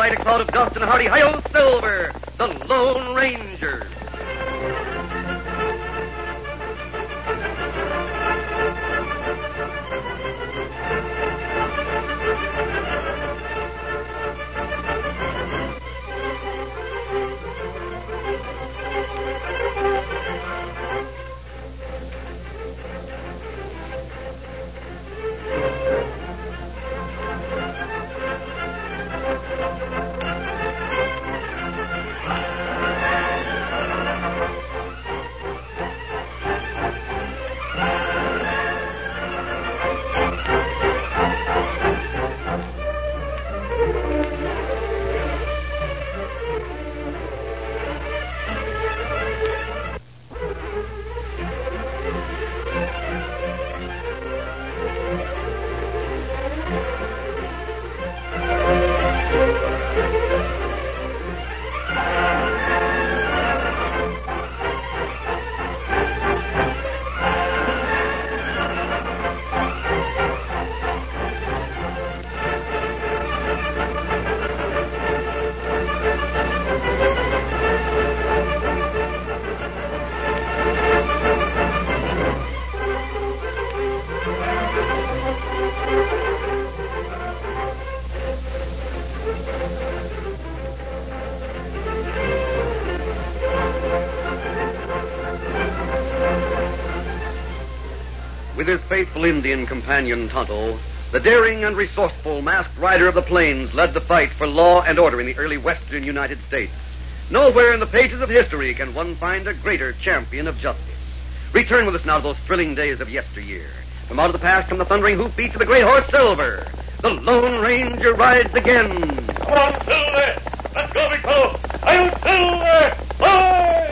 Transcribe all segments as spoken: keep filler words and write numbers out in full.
fight a cloud of dust and a hearty hi-yo Silver, the Lone Ranger. With his faithful Indian companion Tonto, the daring and resourceful masked rider of the plains led the fight for law and order in the early western United States. Nowhere in the pages of history can one find a greater champion of justice. Return with us now to those thrilling days of yesteryear. From out of the past come the thundering hoofbeats of the great horse Silver. The Lone Ranger rides again. Come on, Silver! Let's go, big fellow! I'm Silver! Bye!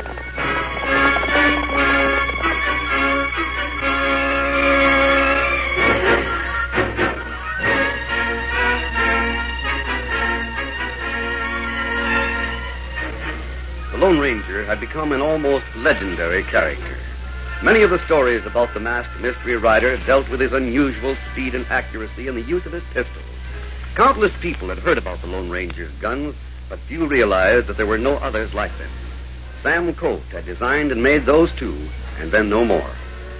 The Lone Ranger had become an almost legendary character. Many of the stories about the masked mystery rider dealt with his unusual speed and accuracy in the use of his pistols. Countless people had heard about the Lone Ranger's guns, but few realized that there were no others like them. Sam Colt had designed and made those two, and then no more.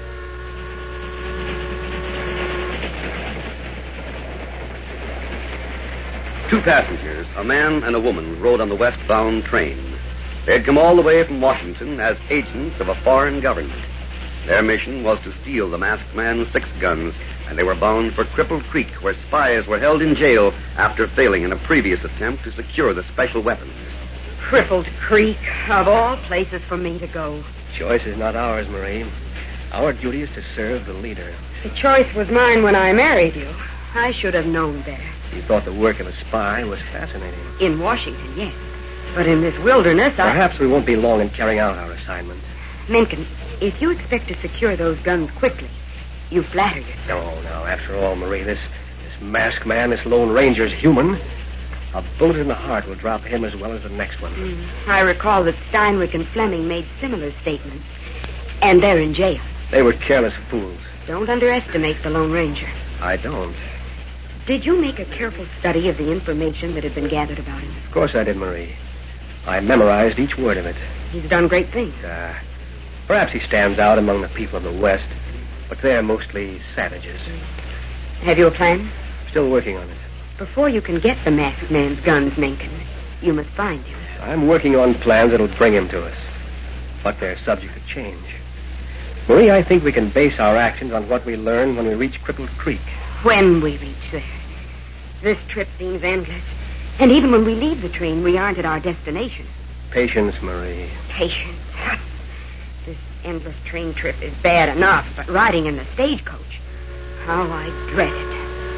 Two passengers, a man and a woman, rode on the westbound train. They had come all the way from Washington as agents of a foreign government. Their mission was to steal the masked man's six guns, and they were bound for Cripple Creek, where spies were held in jail after failing in a previous attempt to secure the special weapons. Crippled Creek, of all places for me to go. Choice is not ours, Marie. Our duty is to serve the leader. The choice was mine when I married you. I should have known better. You thought the work of a spy was fascinating. In Washington, yes. But in this wilderness, I... Perhaps we won't be long in carrying out our assignment. Mencken, if you expect to secure those guns quickly, you flatter yourself. No, no. After all, Marie, this, this masked man, this Lone Ranger's human. A bullet in the heart will drop him as well as the next one. Mm. I recall that Steinwick and Fleming made similar statements. And they're in jail. They were careless fools. Don't underestimate the Lone Ranger. I don't. Did you make a careful study of the information that had been gathered about him? Of course I did, Marie. I memorized each word of it. He's done great things. Uh, perhaps he stands out among the people of the West, but they're mostly savages. Have you a plan? Still working on it. Before you can get the masked man's guns, Mencken, you must find him. I'm working on plans that'll bring him to us, but they're subject to change. Marie, I think we can base our actions on what we learn when we reach Crippled Creek. When we reach there. This trip seems endless. And even when we leave the train, we aren't at our destination. Patience, Marie. Patience. This endless train trip is bad enough, but riding in the stagecoach, how I dread it.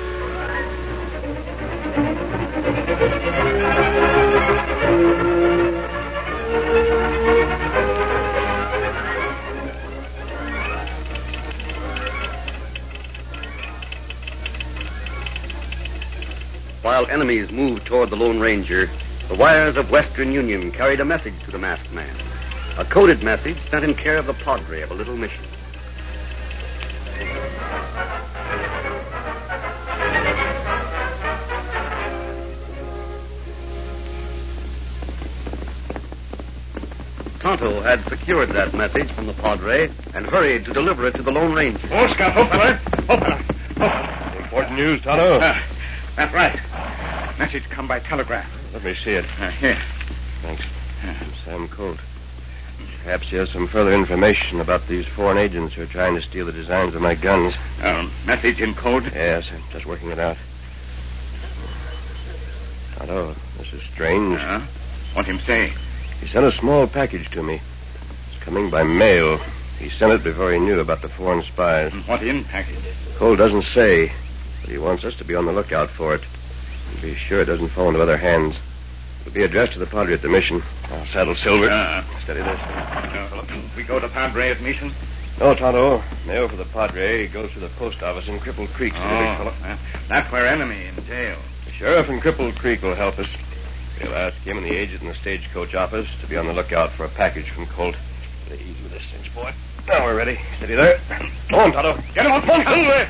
While enemies moved toward the Lone Ranger, the wires of Western Union carried a message to the masked man. A coded message sent in care of the padre of a little mission. Tonto had secured that message from the Padre and hurried to deliver it to the Lone Ranger. Oh, Scout. Oh, fella. Oh, fella. Oh. Important news, Tonto. Uh, that's right. Message come by telegraph. Let me see it. Uh, here. Thanks. Sam Colt. Perhaps he has some further information about these foreign agents who are trying to steal the designs of my guns. Um, message in code? Yes, I'm just working it out. Tonto, this is strange. Uh, what him say? He sent a small package to me. It's coming by mail. He sent it before he knew about the foreign spies. What in package? Cole doesn't say, but he wants us to be on the lookout for it. And be sure it doesn't fall into other hands. It'll be addressed to the Padre at the mission. I'll saddle Silver. Uh, Steady this. Uh, we go to Padre at mission? No, Tonto. Mail for the Padre goes to the post office in Crippled Creek. Oh, uh, that's where enemy in jail. The sheriff in Crippled Creek will help us. We'll ask him and the agent in the stagecoach office to be on the lookout for a package from Colt. Get easy with this cinch, boy. Now we're ready. Steady there. Go on, Tonto. Get him on phone, Silver!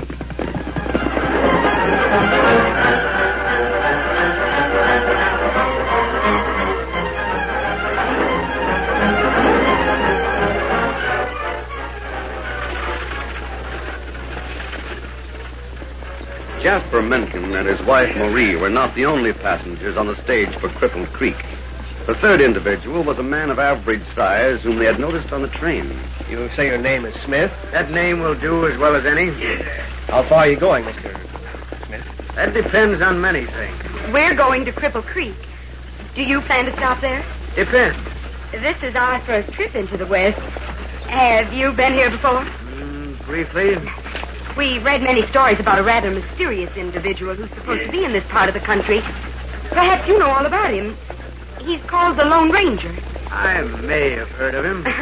Jasper Mencken and his wife Marie were not the only passengers on the stage for Crippled Creek. The third individual was a man of average size whom they had noticed on the train. You say your name is Smith? That name will do as well as any. How far are you going, Mister Smith? That depends on many things. We're going to Cripple Creek. Do you plan to stop there? Depends. This is our first trip into the West. Have you been here before? Mm, briefly. We read many stories about a rather mysterious individual who's supposed to be in this part of the country. Perhaps you know all about him. He's called the Lone Ranger. I may have heard of him.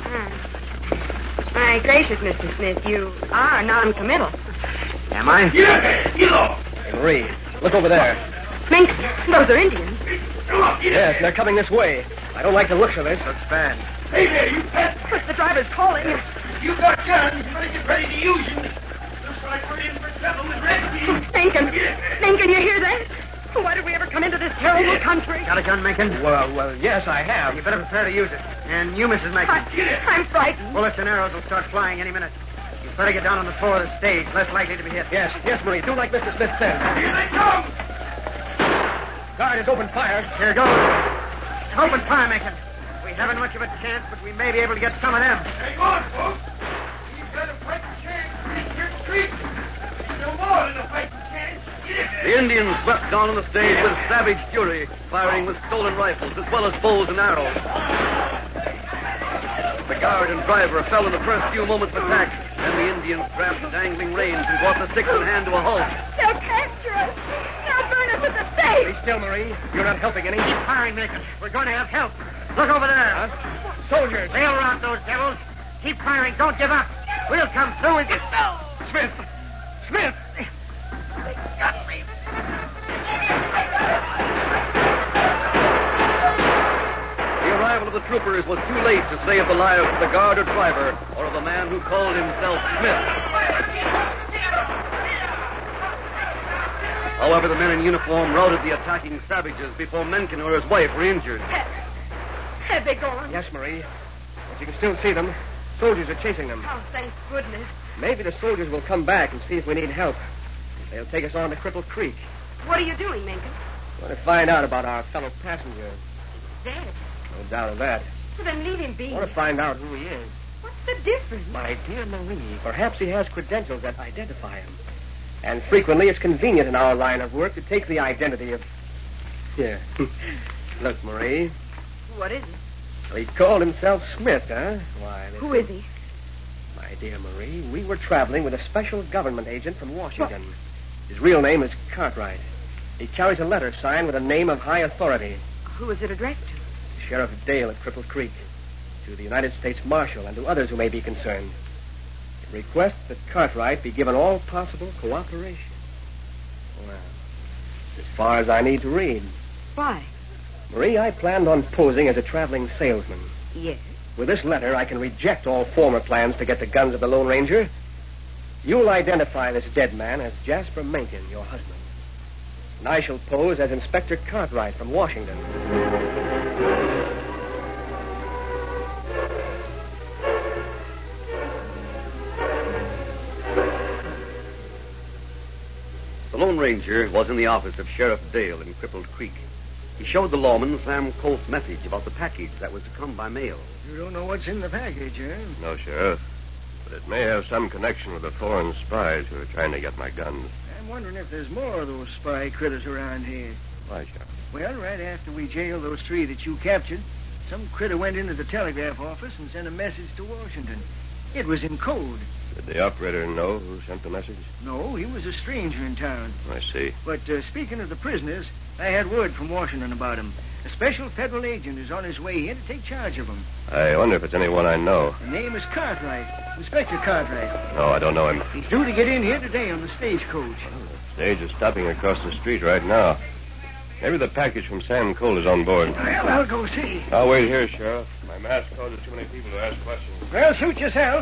My gracious, Mister Smith, you are non-committal. Am I? Hey, Marie, look over there. Mink, those are Indians. Yes, they're coming this way. I don't like the looks of this. Looks bad. Hey there, you pet! But the driver's calling. You got guns. You better get ready to use them. Looks like we're in for trouble with Redskins. Mencken, Mencken, you hear that? Why did we ever come into this terrible country? Got a gun, Mencken? Well, well, yes, I have. You better prepare to use it. And you, Missus Mencken. I, I'm frightened. Bullets and arrows will start flying any minute. You better get down on the floor of the stage. Less likely to be hit. Yes, yes, Marie. Do like Mister Smith said. Here they come! Guard has opened fire. Here goes. Open fire, Mencken. We haven't much of a chance, but we may be able to get some of them. Hang on, folks. You've got a fighting chance to reach your street. There's no more than a fighting chance. The Indians swept down on the stage with savage fury, firing with stolen rifles as well as bows and arrows. The guard and driver fell in the first few moments of attack, and the Indians grabbed the dangling reins and brought the sticks in hand to a halt. They'll capture us. They'll burn us at the stake. Be still, Marie. You're not helping any. Keep firing, Mencken. We're going to have help. Look over there. Huh? Soldiers. They'll rout those devils. Keep firing. Don't give up. We'll come through and get... Smith. Smith. They got me. The arrival of the troopers was too late to save the lives of the guard or driver, or of the man who called himself Smith. However, the men in uniform routed the attacking savages before Mencken or his wife were injured. Have they gone? Yes, Marie. But you can still see them. Soldiers are chasing them. Oh, thank goodness. Maybe the soldiers will come back and see if we need help. They'll take us on to Cripple Creek. What are you doing, Mencken? Want to find out about our fellow passenger. Dead. No doubt of that. Well, then leave him be. Want to find out who he is. What's the difference? My dear Marie, perhaps he has credentials that identify him. And frequently it's convenient in our line of work to take the identity of... Here. Look, Marie. What is he? Well, he called himself Smith, huh? Why, Who is he? My dear Marie, we were traveling with a special government agent from Washington. What? His real name is Cartwright. He carries a letter signed with a name of high authority. Who is it addressed to? Sheriff Dale at Cripple Creek. To the United States Marshal and to others who may be concerned. It requests that Cartwright be given all possible cooperation. Well, as far as I need to read. Why? Marie, I planned on posing as a traveling salesman. Yes. With this letter, I can reject all former plans to get the guns of the Lone Ranger. You'll identify this dead man as Jasper Mencken, your husband. And I shall pose as Inspector Cartwright from Washington. The Lone Ranger was in the office of Sheriff Dale in Crippled Creek. He showed the lawman Sam Colt's message about the package that was to come by mail. You don't know what's in the package, eh? No, Sheriff. But it may have some connection with the foreign spies who are trying to get my guns. I'm wondering if there's more of those spy critters around here. Why, Sheriff? Well, right after we jailed those three that you captured, some critter went into the telegraph office and sent a message to Washington. It was in code. Did the operator know who sent the message? No, he was a stranger in town. I see. But uh, speaking of the prisoners, I had word from Washington about him. A special federal agent is on his way here to take charge of him. I wonder if it's anyone I know. The name is Cartwright, Inspector Cartwright. No, I don't know him. He's due to get in here today on the stagecoach. The stage is stopping across the street right now. Maybe the package from Sam Colt is on board. Well, I'll go see. I'll wait here, Sheriff. My mask causes too many people to ask questions. Well, suit yourself.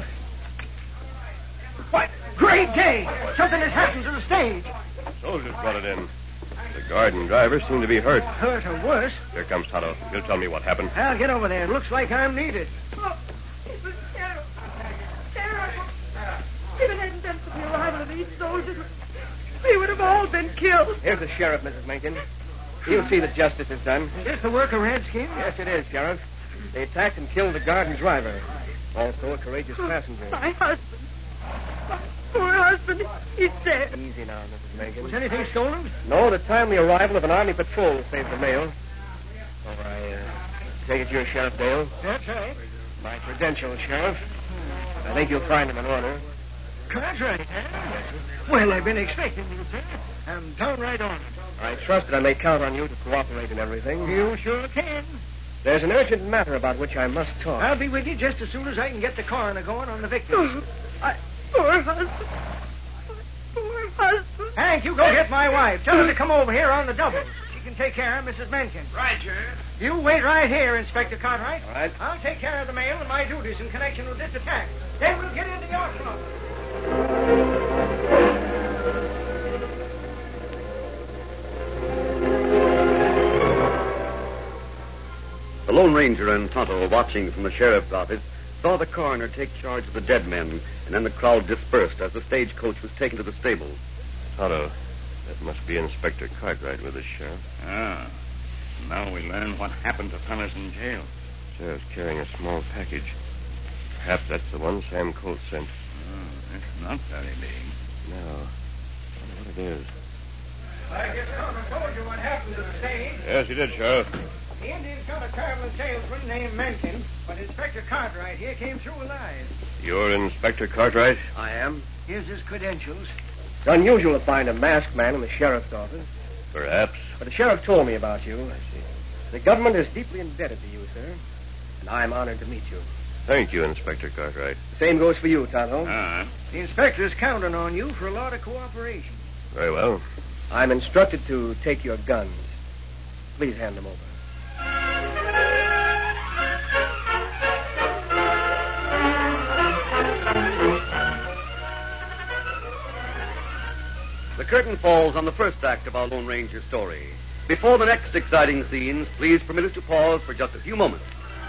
What? Great day! Something has happened to the stage. Soldiers brought it in. The guard and driver seem to be hurt. Hurt or worse. Here comes Tonto. He'll tell me what happened. I'll get over there. It looks like I'm needed. Oh, it was terrible. Terrible. If it hadn't been for the arrival of these soldiers, we would have all been killed. Here's the sheriff, Missus Mencken. He'll see that justice is done. Is this the work of Redskin? Yes, it is, Sheriff. They attacked and killed the guard and driver. Also a courageous passenger. My husband. My poor husband. He's dead. Easy now, Missus Mencken. Was anything stolen? No, the timely arrival of an army patrol saved the mail. Oh, I uh, take it you're Sheriff Dale? That's right. My credentials, Sheriff. I think you'll find them in order. Cartwright, huh? Well, I've been expecting you, sir. I'm downright honored. I trust that I may count on you to cooperate in everything. You sure can. There's an urgent matter about which I must talk. I'll be with you just as soon as I can get the coroner going on the victims. My poor husband. My poor husband. Hank, you go get my wife. Tell her to come over here on the double. She can take care of Missus Mencken. Right, Sheriff. You wait right here, Inspector Cartwright. All right. I'll take care of the mail and my duties in connection with this attack. Then we'll get into your trouble. The Lone Ranger and Tonto, watching from the sheriff's office, saw the coroner take charge of the dead men, and then the crowd dispersed as the stagecoach was taken to the stable. Tonto, that must be Inspector Cartwright with us, Sheriff. Ah. Now we learn what happened to fellas in jail. Sheriff's carrying a small package. Perhaps that's the one Sam Colt sent. Oh, it's not very big. No. I wonder what it is. I guess Tonto told you what happened to the stage. Yes, he did, Sheriff. The Indians got a traveling salesman named Mencken, but Inspector Cartwright here came through alive. You're Inspector Cartwright? I am. Here's his credentials. It's unusual to find a masked man in the sheriff's office. Perhaps. But the sheriff told me about you. I see. The government is deeply indebted to you, sir. And I'm honored to meet you. Thank you, Inspector Cartwright. The same goes for you, Tonto. Ah. The inspector's counting on you for a lot of cooperation. Very well. I'm instructed to take your guns. Please hand them over. The curtain falls on the first act of our Lone Ranger story. Before the next exciting scenes, please permit us to pause for just a few moments.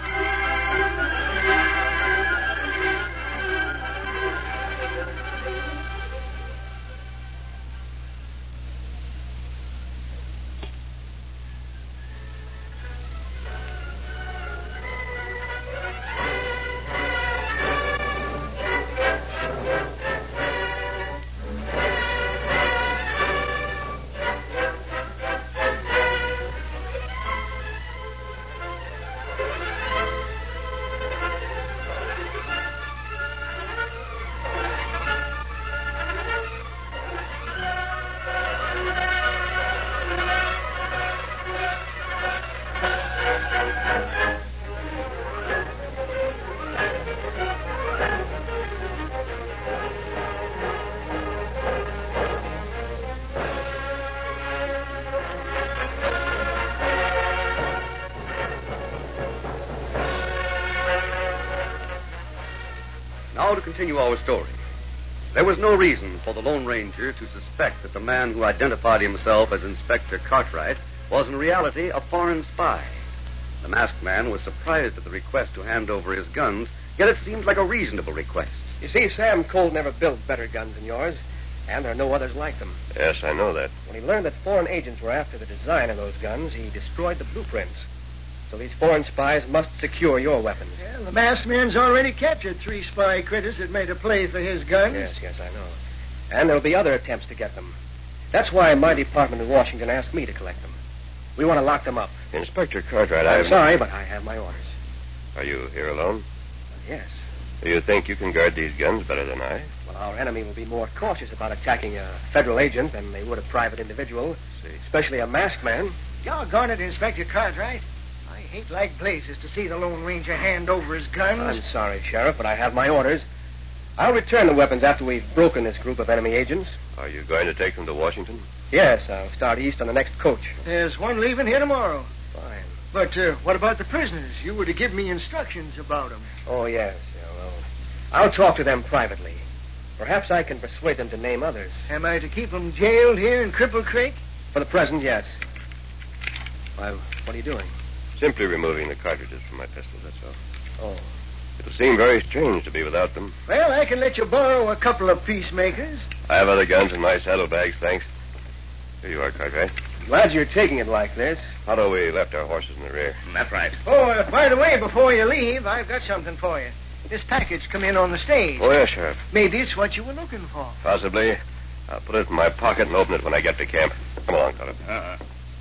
Now to continue our story. There was no reason for the Lone Ranger to suspect that the man who identified himself as Inspector Cartwright was in reality a foreign spy. The masked man was surprised at the request to hand over his guns, yet it seemed like a reasonable request. You see, Sam Colt never built better guns than yours. And there are no others like them. Yes, I know that. When he learned that foreign agents were after the design of those guns, he destroyed the blueprints. So these foreign spies must secure your weapons. Well, the masked man's already captured three spy critters that made a play for his guns. Yes, yes, I know. And there'll be other attempts to get them. That's why my department in Washington asked me to collect them. We want to lock them up. Inspector Cartwright, I'm I'm... sorry, but I have my orders. Are you here alone? Yes. Do you think you can guard these guns better than I? Well, our enemy will be more cautious about attacking a federal agent than they would a private individual, See. especially a masked man. Doggone it, Inspector Cartwright. I hate like blazes to see the Lone Ranger hand over his guns. I'm sorry, Sheriff, but I have my orders. I'll return the weapons after we've broken this group of enemy agents. Are you going to take them to Washington? Yes, I'll start east on the next coach. There's one leaving here tomorrow. Fine. But uh, what about the prisoners? You were to give me instructions about them. Oh, yes. Yeah, well, I'll talk to them privately. Perhaps I can persuade them to name others. Am I to keep them jailed here in Cripple Creek? For the present, yes. Why, what are you doing? Simply removing the cartridges from my pistol, that's all. Oh. It'll seem very strange to be without them. Well, I can let you borrow a couple of peacemakers. I have other guns in my saddlebags, thanks. Here you are, Cartwright. Glad you're taking it like this. Although we left our horses in the rear. That's right. Oh, uh, by the way, before you leave, I've got something for you. This package come in on the stage. Oh, yes, Sheriff. Maybe it's what you were looking for. Possibly. I'll put it in my pocket and open it when I get to camp. Come along, Tonto. Uh-uh.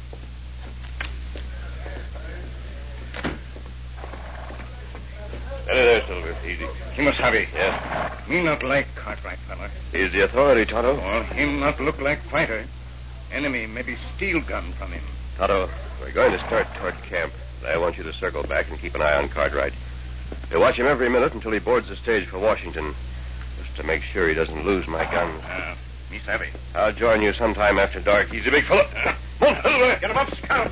Steady there, Silver. Easy. Kimasabi. Yes. Me not like Cartwright, fella. He's the authority, Tonto. Well, him not look like fighter. Enemy maybe steal gun from him. Tonto, we're going to start toward camp. I want you to circle back and keep an eye on Cartwright. You'll watch him every minute until he boards the stage for Washington, just to make sure he doesn't lose my guns. Uh, me savvy. I'll join you sometime after dark. He's a big fellow. Uh, move, Silver. Get him up, scout.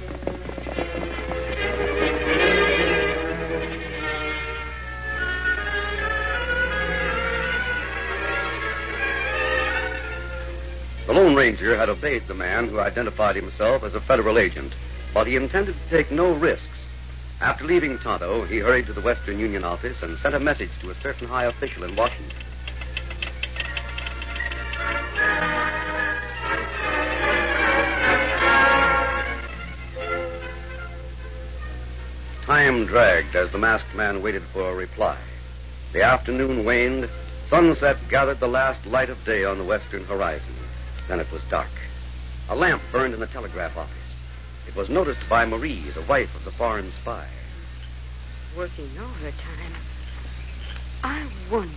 The Lone Ranger had obeyed the man who identified himself as a federal agent, but he intended to take no risks. After leaving Tonto, he hurried to the Western Union office and sent a message to a certain high official in Washington. Time dragged as the masked man waited for a reply. The afternoon waned. Sunset gathered the last light of day on the western horizon. Then it was dark. A lamp burned in the telegraph office. It was noticed by Marie, the wife of the foreign spy. Working overtime. I wonder.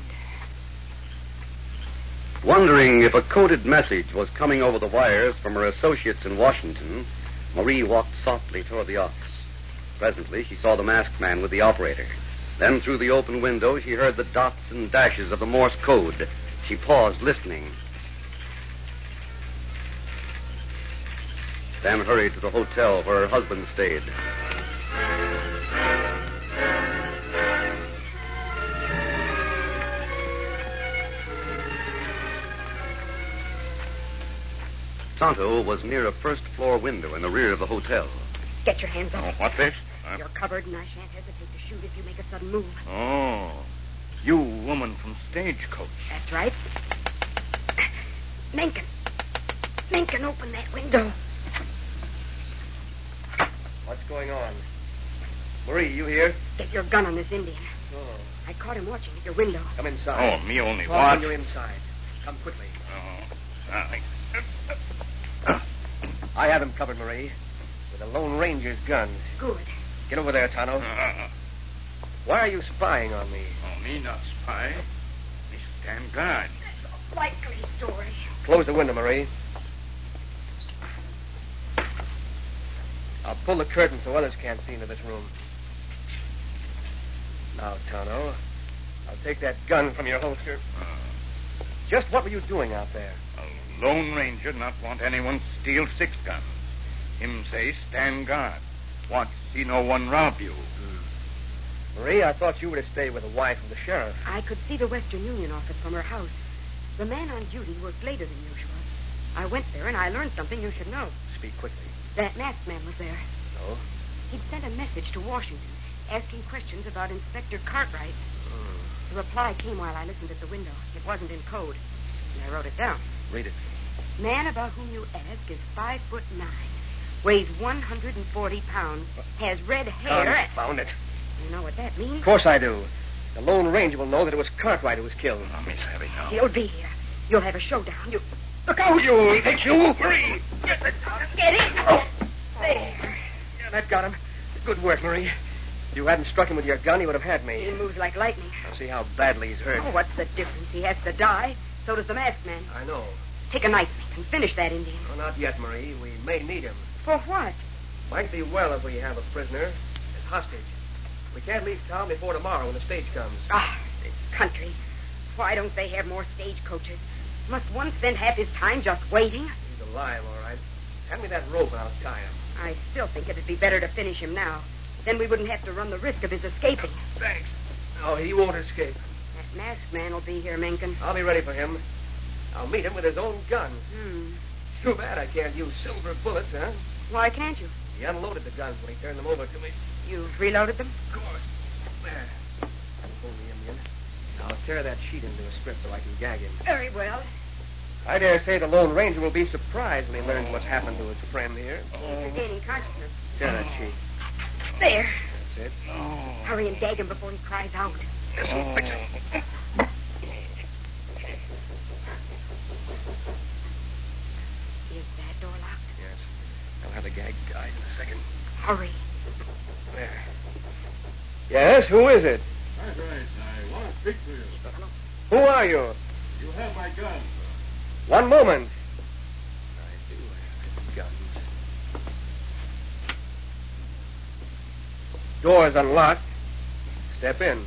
Wondering if a coded message was coming over the wires from her associates in Washington, Marie walked softly toward the office. Presently, she saw the masked man with the operator. Then, through the open window, she heard the dots and dashes of the Morse code. She paused, listening. Then hurried to the hotel where her husband stayed. Tonto was near a first-floor window in the rear of the hotel. Get your hands up. Oh, what's this? Uh, You're covered, and I shan't hesitate to shoot if you make a sudden move. Oh. You woman from Stagecoach. That's right. Menken. Menken, open that window. What's going on? Marie, you here? Get your gun on this Indian. Oh. I caught him watching at your window. Come inside. Oh, me only Talk watch. when you're inside. Come quickly. Oh, sorry. I have him covered, Marie, with the Lone Ranger's guns. Good. Get over there, Tonto. Uh, Why are you spying on me? oh, me not spy. Me stand guard. That's a likely story. Close the window, Marie. I'll pull the curtain so others can't see into this room. Now, Tonto, I'll take that gun from your holster. Uh, Just what were you doing out there? a Lone Ranger not want anyone steal six guns. Him say stand guard. Watch, see no one rob you. Marie, I thought you were to stay with the wife of the sheriff. I could see the Western Union office from her house. The man on duty worked later than usual. I went there, and I learned something you should know. Speak quickly. That masked man was there. So? He'd sent a message to Washington, asking questions about Inspector Cartwright. The reply came while I listened at the window. It wasn't in code, and I wrote it down. Read it. Man about whom you ask is five foot nine, weighs one hundred forty pounds, has red hair. Confound it. You know what that means? Of course I do. The Lone Ranger will know that it was Cartwright who was killed. Oh, Miss Abby, now. He'll be here. You'll have a showdown. You Look out, you! Take you free. get it. Get it. Oh. There. Yeah, that got him. Good work, Marie. If you hadn't struck him with your gun, he would have had me. He moves like lightning. I'll see how badly he's hurt. Oh, what's the difference? He has to die. So does the masked man. I know. Take a knife and finish that Indian. No, not yet, Marie. We may need him. For what? Might be well if we have a prisoner as hostage. We can't leave town before tomorrow when the stage comes. Ah, this country. Why don't they have more stagecoaches? Must one spend half his time just waiting? He's alive, all right. Hand me that rope and I'll tie him. I still think it'd be better to finish him now. Then we wouldn't have to run the risk of his escaping. Thanks. No, he won't escape. That masked man will be here, Mencken. I'll be ready for him. I'll meet him with his own gun. Hmm. Too bad I can't use silver bullets, huh? Why can't you? He unloaded the guns when he turned them over to me. You've reloaded them? Of course. There. Hold the Indian. I'll tear that sheet into a strip so I can gag him. Very well. I dare say the Lone Ranger will be surprised when he learns what's happened to his friend here. He's regaining consciousness. Tear that sheet. There. That's it. Hurry and gag him before he cries out. This'll fix it. Is that door locked? Yes. I'll have the gag tied in a second. Hurry. There. Yes, who is it? That's right. I want to speak to you. Who are you? You have my gun. One moment. I do have guns. Door's unlocked. Step in.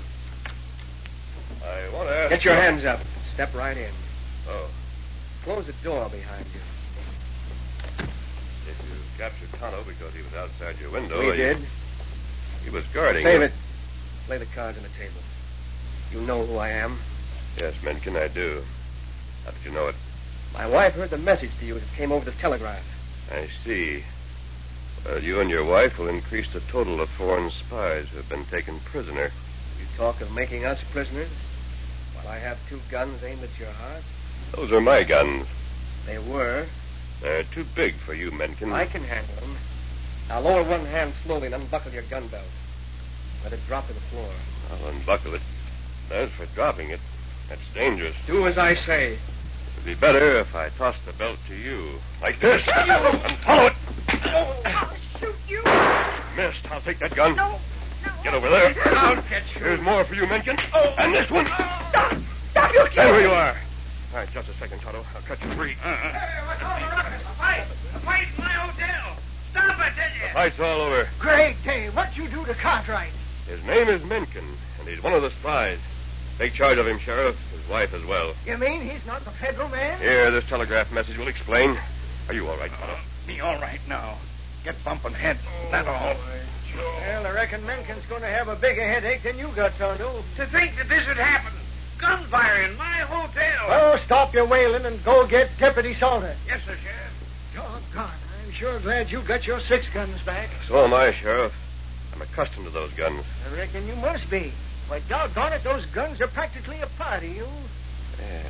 I want to ask Get your you- hands up. Step right in. Oh. Close the door behind you. Did you capture Tonto because he was outside your window? We or you- did. He was guarding Save you. it. Lay the cards on the table. You know who I am. Yes, Mencken, I do. How did you know it? My wife heard the message to you as it came over the telegraph. I see. Well, you and your wife will increase the total of foreign spies who have been taken prisoner. You talk of making us prisoners while I have two guns aimed at your heart. Those are my guns. They were. They're too big for you, Mencken. I can handle them. Now lower one hand slowly and unbuckle your gun belt. Let it drop to the floor. I'll unbuckle it. As for dropping it, that's dangerous. Do as I say. It'd be better if I tossed the belt to you. Like this. And follow it. I'll shoot you. Missed. I'll take that gun. No, no. Get over there. I'll get you. Here's more for you, Mencken. And this one. Stop. Stop, you Stay where you are. All right, just a second, Tonto. I'll cut you free. Hey, what's all the ruckus? A fight. A fight in my hotel. Stop, I tell you. The fight's all over. Great day. What'd you do to Cartwright? His name is Mencken, and he's one of the spies. Take charge of him, Sheriff. His wife as well. You mean he's not the federal man? Here, this telegraph message will explain. Are you all right, Tonto? Me all right now. Get bumping head. That all. Well, I reckon Mencken's going to have a bigger headache than you got, Tonto. To think that this had happened. Gunfire in my hotel. Oh, stop your wailing and go get Deputy Salter. Yes, sir, Sheriff. Doggone, I'm sure glad you got your six guns back. So am I, Sheriff. I'm accustomed to those guns. I reckon you must be. Why, doggone it, those guns are practically a part of you. Yeah.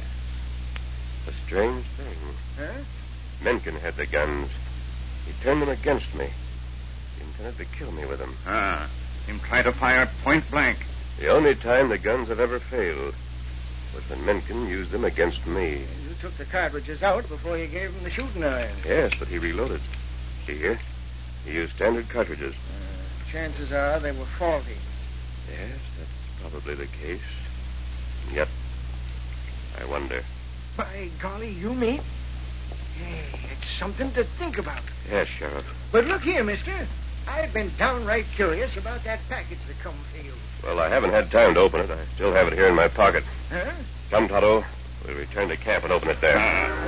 A strange thing. Huh? Mencken had the guns. He turned them against me. He intended to kill me with them. Ah, him try to fire point blank. The only time the guns have ever failed was when Mencken used them against me. You took the cartridges out before you gave him the shooting iron. Yes, but he reloaded. See here? He used standard cartridges. Uh, chances are they were faulty. Yes, that's probably the case. And yet, I wonder. By golly, you mean? Hey, it's something to think about. Yes, Sheriff. But look here, mister. I've been downright curious about that package that come for you. Well, I haven't had time to open it. I still have it here in my pocket. Huh? Come, Tonto. We'll return to camp and open it there.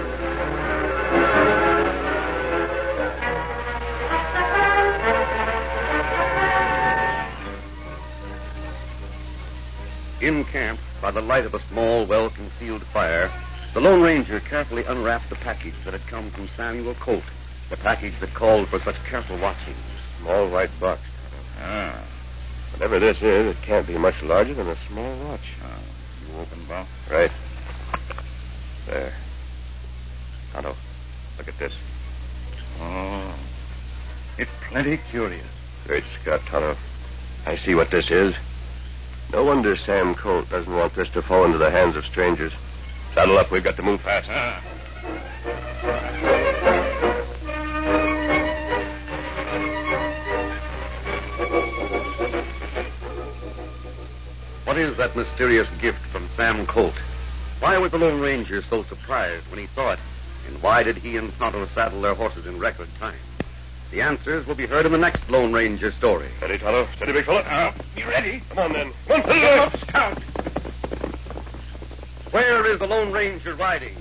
In camp, by the light of a small, well-concealed fire, the Lone Ranger carefully unwrapped the package that had come from Samuel Colt, the package that called for such careful watching. Small white box. Ah. Whatever this is, it can't be much larger than a small watch. ah. You open, Bob? Right. There. Tonto, look at this. Oh, it's plenty curious. Great Scott, Tonto. I see what this is. No wonder Sam Colt doesn't want this to fall into the hands of strangers. Saddle up. We've got to move fast. Ah. What is that mysterious gift from Sam Colt? Why was the Lone Ranger so surprised when he saw it? And why did he and Tonto saddle their horses in record time? The answers will be heard in the next Lone Ranger story. Steady, Tonto. Steady, big fella. Uh, you ready? Come on, then. Come on, Get up, Scout. Where is the Lone Ranger riding?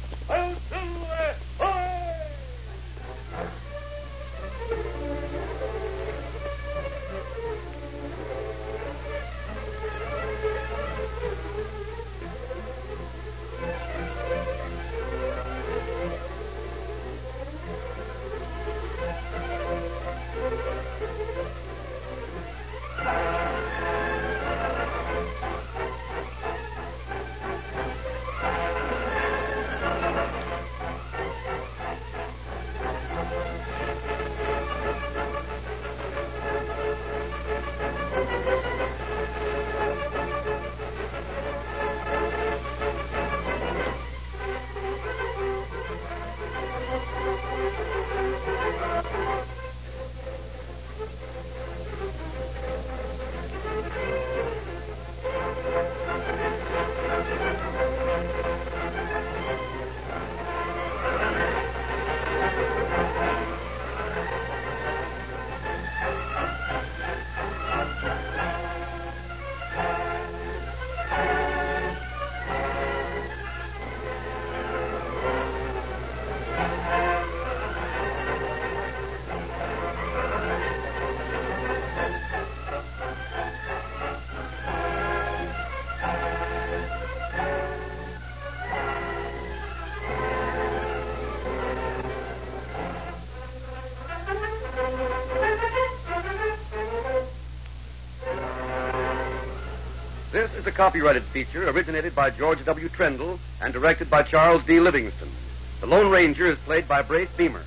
This is a copyrighted feature originated by George W. Trendle and directed by Charles D. Livingston. The Lone Ranger is played by Brace Beamer.